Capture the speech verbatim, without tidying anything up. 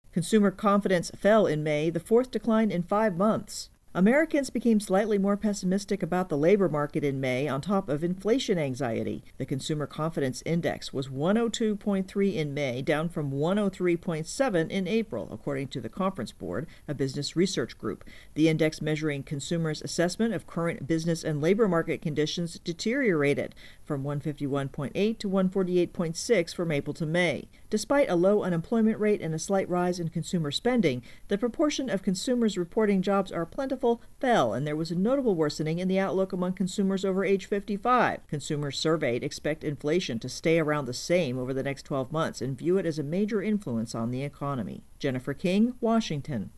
Consumer confidence fell in May, the fourth decline in five months. Americans became slightly more pessimistic about the labor market in May on top of inflation anxiety. The Consumer Confidence Index was one oh two point three in May, down from one oh three point seven in April, according to the Conference Board, a business research group. The index measuring consumers' assessment of current business and labor market conditions deteriorated from one fifty-one point eight to one forty-eight point six from April to May. Despite a low unemployment rate and a slight rise in consumer spending, the proportion of consumers reporting jobs are plentiful fell, and there was a notable worsening in the outlook among consumers over age fifty-five. Consumers surveyed expect inflation to stay around the same over the next twelve months and view it as a major influence on the economy. Jennifer King, Washington.